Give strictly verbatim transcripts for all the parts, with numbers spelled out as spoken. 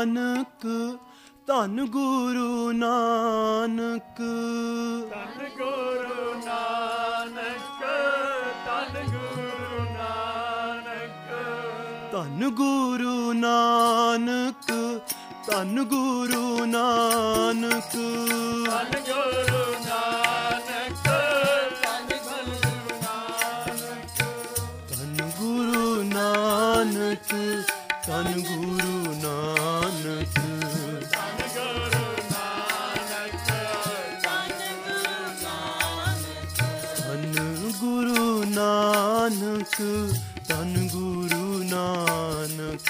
ਨਾਨਕ ਧੰਨ ਗੁਰੂ ਨਾਨਕ ਧੰਨ ਗੁਰੂ ਨਾਨਕ ਧੰਨ ਗੁਰੂ ਨਾਨਕ ਧੰਨ ਗੁਰੂ ਨਾਨਕ ਧੰਨ ਗੁਰੂ ਨਾਨਕ ਧੰਨ ਗੁਰੂ ਨਾਨਕ ਧੰਨ ਗੁਰੂ ਨਾਨਕ ਧੰਨ ਗੁਰੂ ਨਾਨਕ ਧੰਨ ਗੁਰੂ ਨਾਨਕ ਧੰਨ ਗੁਰੂ ਨਾਨਕ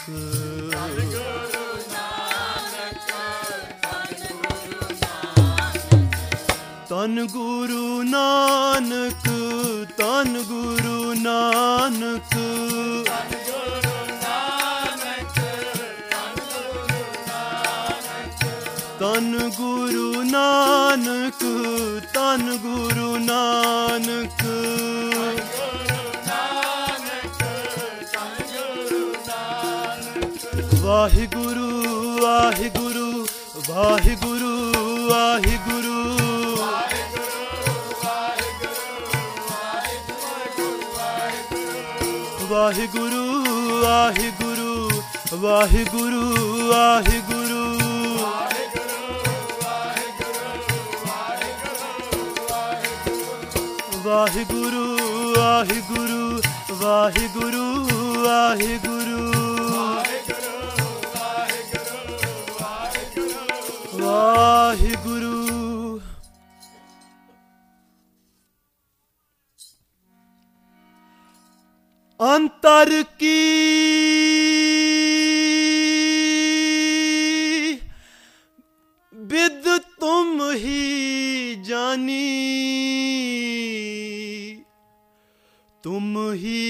ਧੰਨ ਗੁਰੂ ਨਾਨਕ ਧੰਨ ਗੁਰੂ ਨਾਨਕ ਧੰਨ ਗੁਰੂ ਨਾਨਕ ਧੰਨ ਗੁਰੂ ਨਾਨਕ ਵਾਹਿਗੁਰੂ ਵਾਹਿਗੁਰੂ ਵਾਹਿਗੁਰੂ ਵਾਹਿਗੁਰੂ ਵਾਹਿਗੁਰੂ ਵਾਹਿਗੁਰੂ ਵਾਹਿਗੁਰੂ ਵਾਹਿਗੁਰੂ ਵਾਹਿਗੁਰੂ ਵਾਹਿਗੁਰੂ ਵਾਹਿਗੁਰੂ ਵਾਹਿਗੁਰੂ ਵਾਹਿਗੁਰੂ ਅੰਤਰ ਕੀ बिद तुम ही जानी तुम ही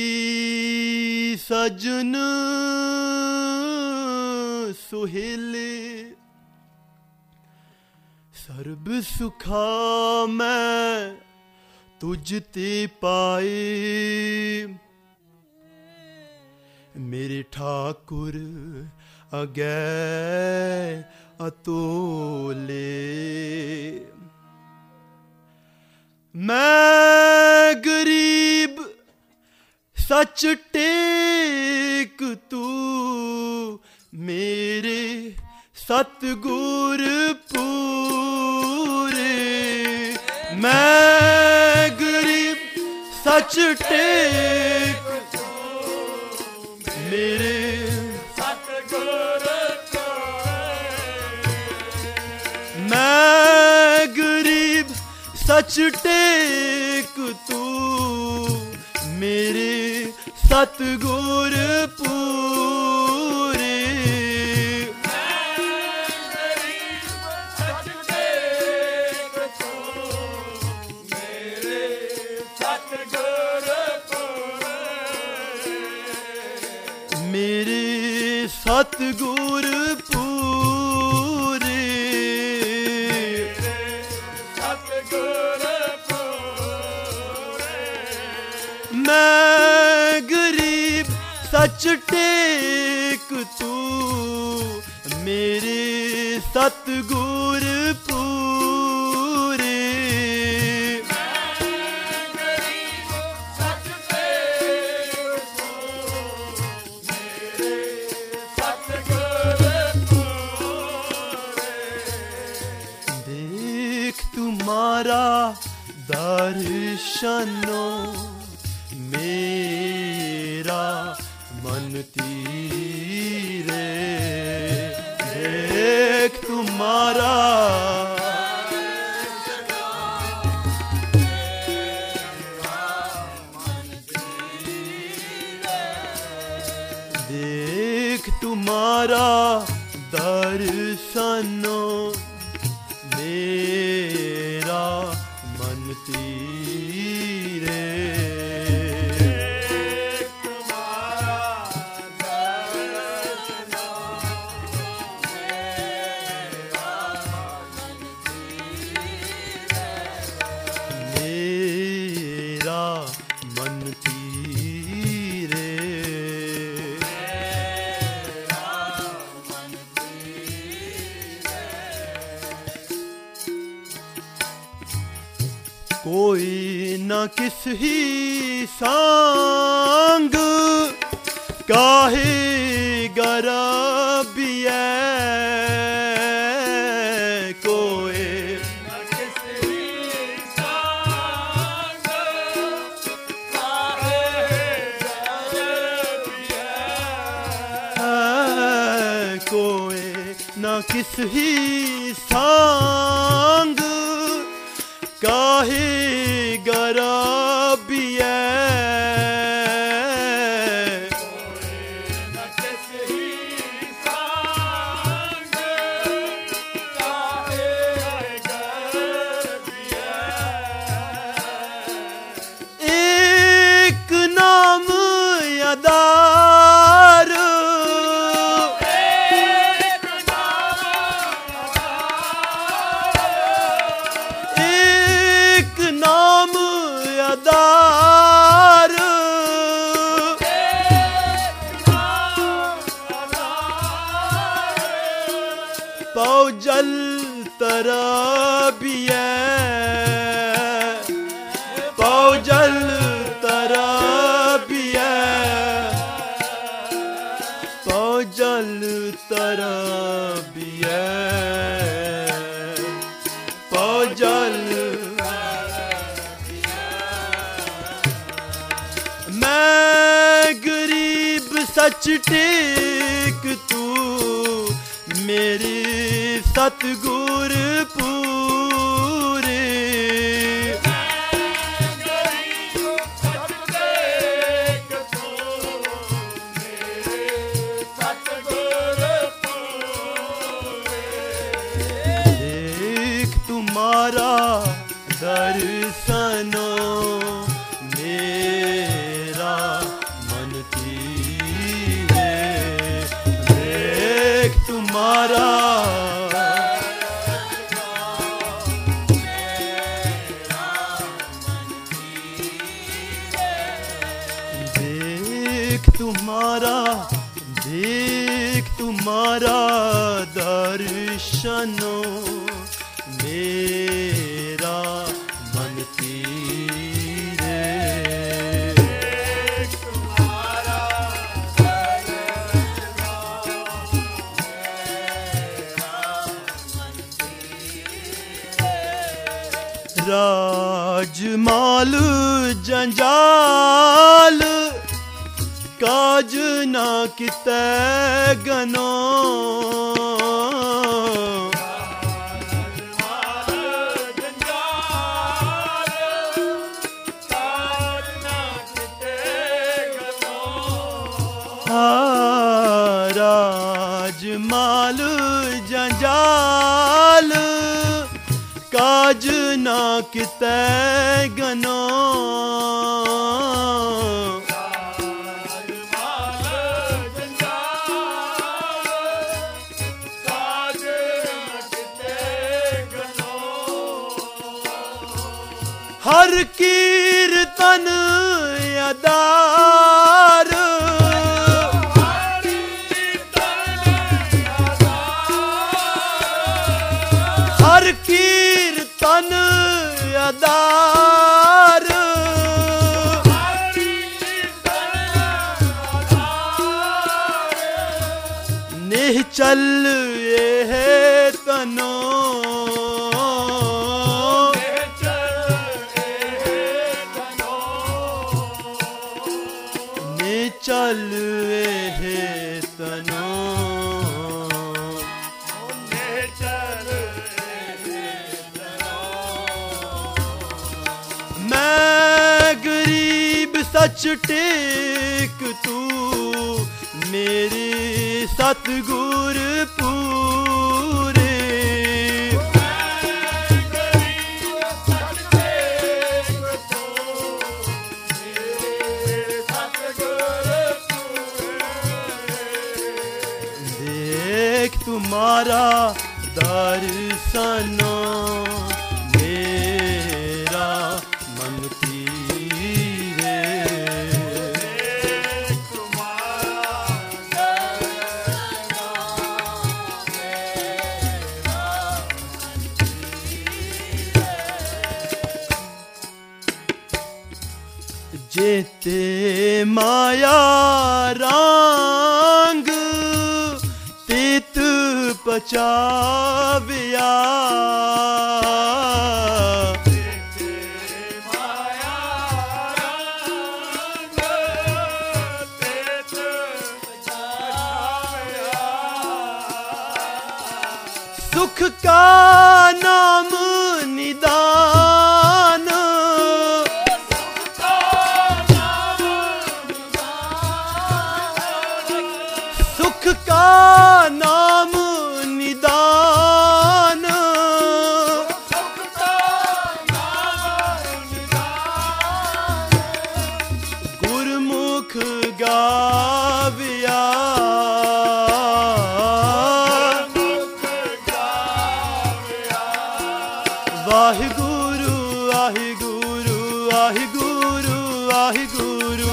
सजन सुहेले सर्ब सुखा मैं तुझ ते पाए मेरे ठाकुर अगै अतोले मैं गरीब सच टेक तू मेरे सतगुर पूरे मैं गरीब सच टेक तू मेरे मैं गरीब सच टेक तू मेरे सतगुर पूरे मैं गरीब सच टेक तू मेरे सतगुर पूरे मेरे सतगुर मैं गरीब सच टेक तू मेरे सतगुर पूरे मैं गरीब सच टेक तू मेरे सतगुर पूरे देख तुम्हारा दर्शनो मेरा मन तीरे देख तुम्हारा देख तुम्हारा दर्शनो मेरा मन तीरे कोई न किस ही सांग काहे गरबिए कोई न किस ही सांग काहे गरबिए एक नाम अदार एक नाम अदार पौजल तरबिए पौजल तरबिए पौजल तरबिए पौजल मैं गरीब सच टेक तू मेरी सतगुर पूरे देख तुम्हारा दर्शनो मेरा मन तीरे देख तुम्हारा देख तुम्हारा देख तुम्हारा दर्शनो मेरा मन तीरे राजमाल जंजाल काज ना किते गनो राजमाल जंजाल काज ना किते गनो हर कीर्तन अदार हर कीर्तन अदार निश्चल ये तनो निश्चल ये तनो मैं गरीब सच टेक तू मेरे सतगुर पूरे देख तुम्हारा दर्शनो मेरा मन तीरे जेते माया रंग तीत पचाविया सुख का नाम निदान सुख का नाम निदान गुरमुख गाविया वाहिगुरु वाहिगुरु वाहिगुरु वाहिगुरु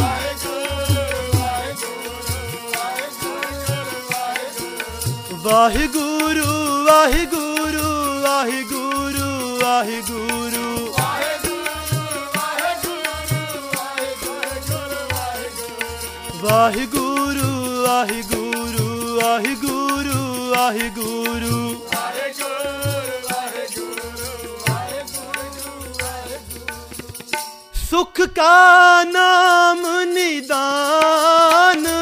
वाहिगुरु वाहिगुरु वाहिगुरु वाहिगुरु वाहिगुरु वाहिगुरु वाहिगुरु वाहिगुरु सुख का नाम निदान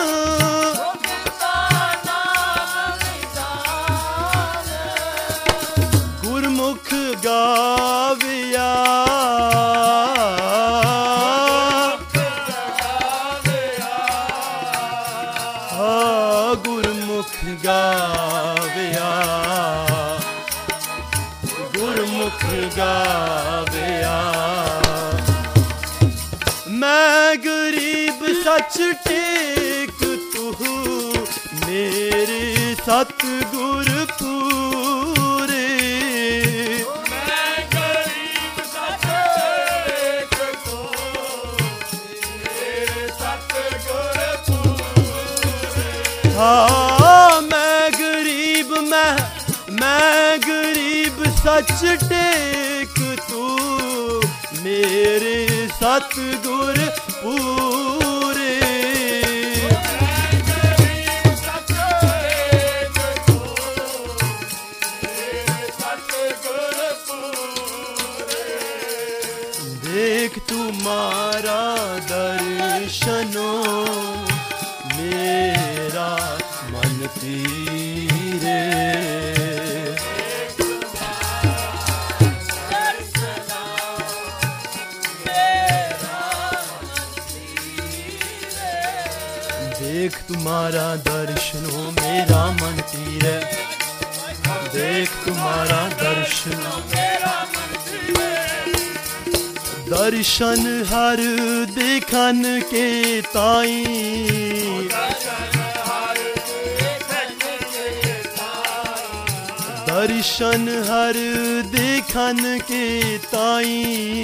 गुरमुख गाविया हाँ गुरमुख गाविया गुरमुख गाविया मैं गरीब सच टेक तू मेरे सतगुर पूरे मैं गरीब सच टेक तू मेरे सतगुर पूरे हाँ मैं गरीब मैं मैं गरीब सच टेक तू मेरे सतगुर पूरे देख तुम्हारा दर्शनो मेरा मन तीरे देख तुम्हारा दर्शनो मेरा मन तीरे देख तुम्हारा दर्शनो मेरा मन तीरे दर्शन हर देखन के ताई दर्शन हर देखन के ताई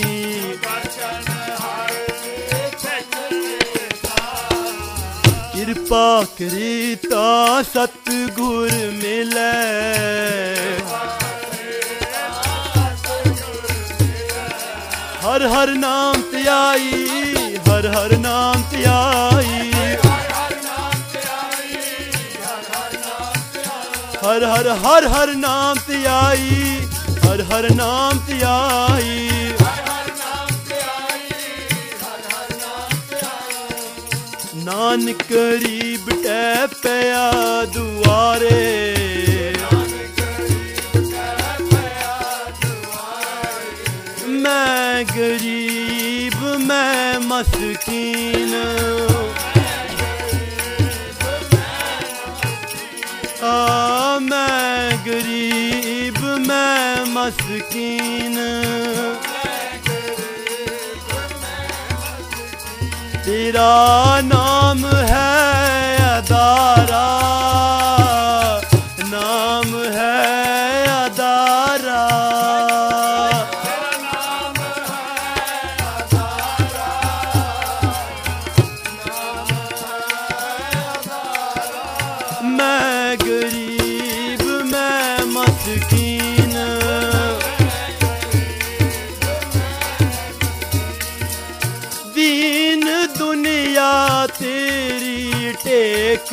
कृपा करेता सतगुर मिले हर हर नाम त्याई हर हर नाम त्याई हर हर हर हर नाम त्याई हर हर नाम त्याई नानक करीब टैपया दुआरे मैं गरीब मैं मस्कीन आ मैं गरीब मैं मस्कीन तेरा नाम है अदारा नाम है अदारा मैं गरीब मैं मस्कीन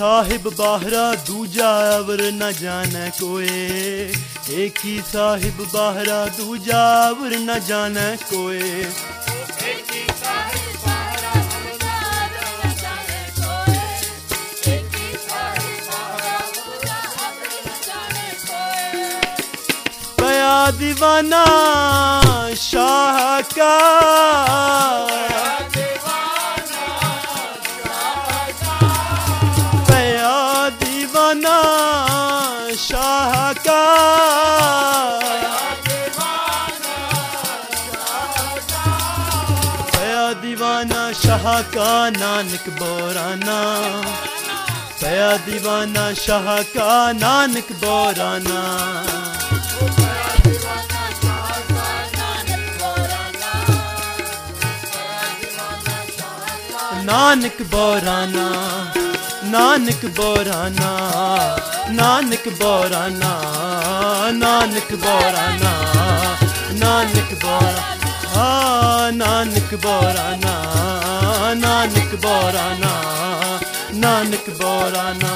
साहिब बाहरा दूजा अवर न जाने कोई, एक ही साहिब बाहरा दूजा अवर न जाने कोई। एक ही साहिब बाहरा दूजा अवर न जाने कोई, एक ही साहिब बाहरा दूजा अवर न जाने कोई। पया दीवाना शाह का, शाह का पया दीवाना शाह का नानक बोराना, पया दीवाना शाह का नानक बोराना। नानक बोराना नानक बोराना नानक बोराना नानक बोराना नानक बोरा हाँ नानक बोराना नानक बोराना नानक बोराना।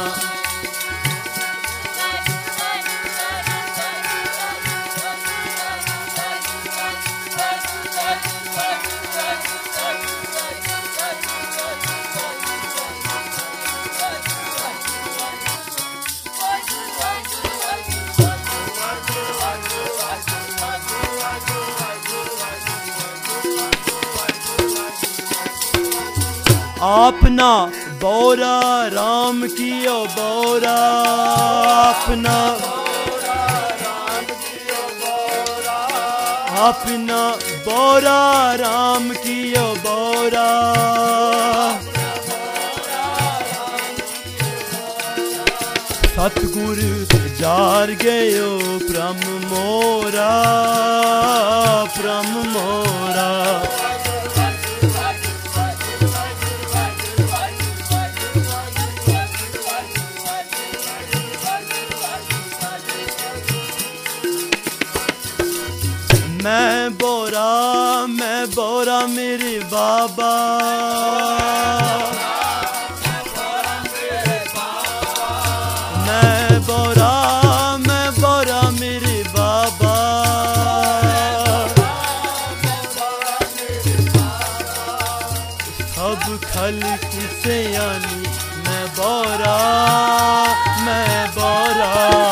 अपना बोरा राम कियो बोरा, अपना अपना बोरा राम कियो बोरा। सतगुर जार गयो प्रम मोरा, प्रम मोरा। मैं बोरा मैं बोरा मेरे बाबा, मैं बोरा मैं बोरा मेरे बाबा। सब खल्क से यानी मैं बोरा मैं बोरा।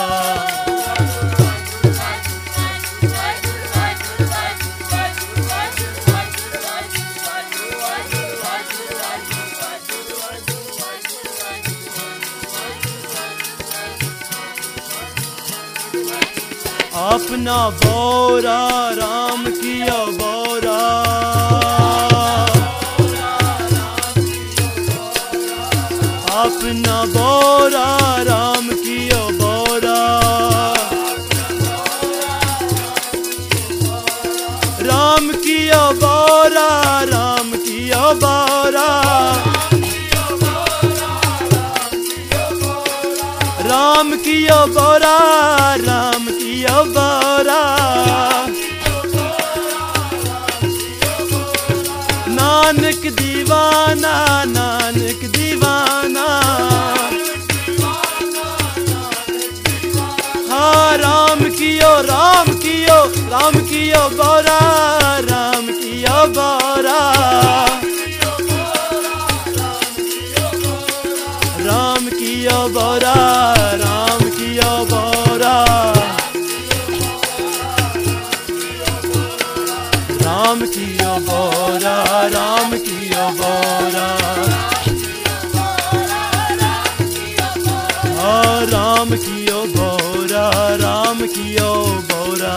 अपना बोरा राम किया बोरा, अपना बोरा राम किया बोरा। राम किया बोरा राम किया बोरा, राम किया बोरा राम किया बोरा। नानक दीवाना नानक दीवाना, हाँ राम कियो राम कियो राम कियो बोरा राम कियो बोरा। राम कियो बोरा राम कियो बोरा, राम कियो बोरा राम कियो बोरा। हाँ राम कियो बोरा राम कियो बोरा।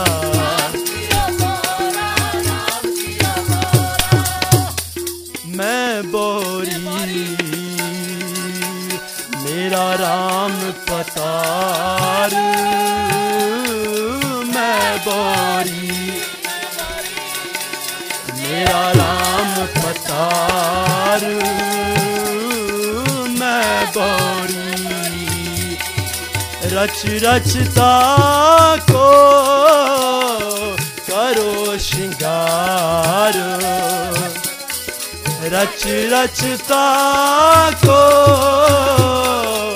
मैं बोरी मेरा राम पतार, मैं बोरी मेरा राम पतार। मैं बोरी रच रचता को करो श्रृंगार, रच रचता को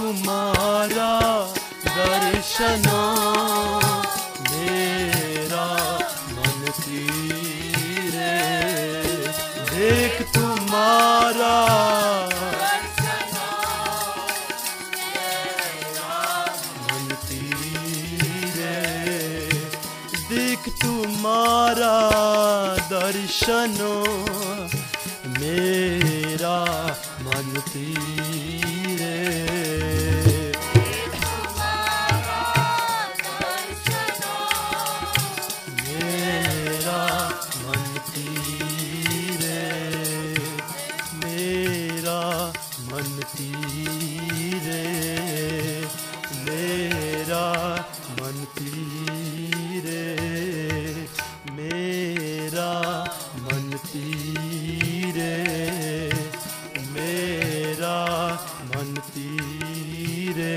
तुम्हारा दर्शनो मेरा मन तीरे देख तुम्हारा मन तीरे देख तुम्हारा दर्शनो मेरा मन तीरे मेरा मन तीरे मेरा मन तीरे मेरा मन तीरे मेरा मन तीरे मेरा मन तीरे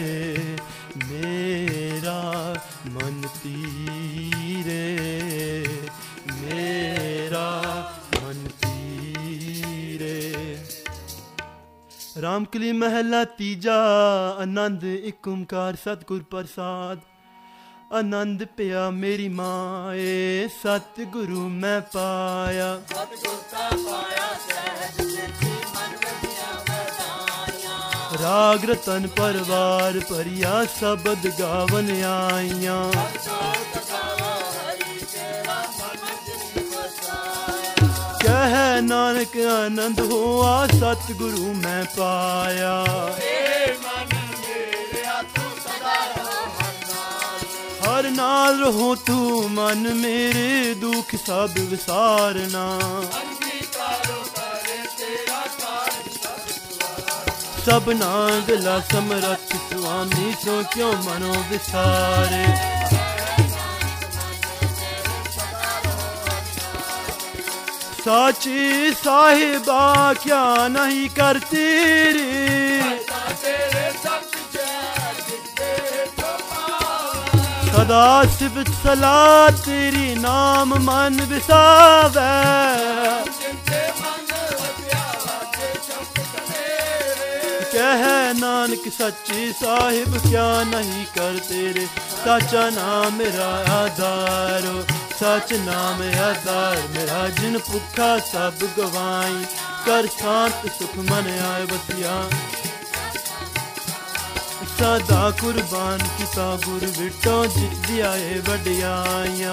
मेरा मन तीरे मेरा मन तीरे। रामकली महला तीजा आनंद एक ओंकार सतगुर प्रसाद। आनंद पिया मेरी माए सतगुरु मैं पाया राग रतन परवार परिया शब्द गावन आइया कह नानक आनंद हुआ सतगुरु मैं पाया हर नाल रहो तू मन मेरे दुख सब विसारना सबना गला समरथ स्वामी सो क्यों मनो विसारे साची साहिबा क्या नहीं करती रे सदा सिफत सलाह तेरी नाम मन विसावे कह नानक सच्ची साहिब क्या नहीं कर तेरे सच्चा नाम मेरा आधारो सच नाम आधार मेरा जिन भुखा सब गवाई कर शांत सुख मन आए बसिया सदा कुर्बान किता गुर विटो जित दिया है वडियाइया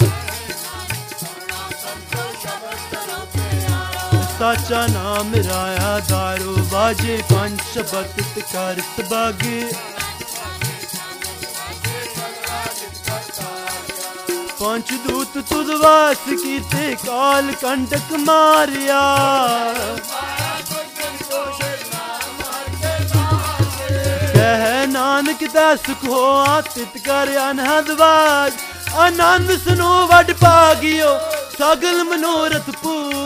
साचा नाम मेरा आधारो बाजे पंच शब्द कर सबागे पंच दूत तुद वास कीते काल कंटक मारिया कह नानक दा सुख हो आतित कर अनहद वाज आनंद सुनो वड पागियो सगल मनोरथ पू